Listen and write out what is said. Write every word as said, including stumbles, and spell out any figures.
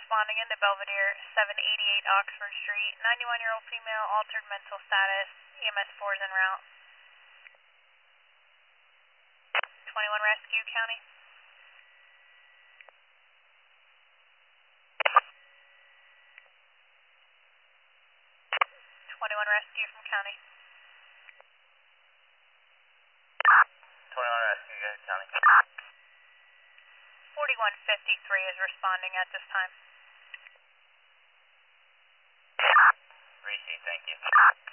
responding into Belvedere, seven eighty-eight Oxford Street, ninety-one-year-old female, altered mental status, E M S four is en route. twenty-one Rescue County. twenty-one Rescue from County. twenty-one Rescue, go to County. forty-one fifty-three is responding at this time. Receive, thank you.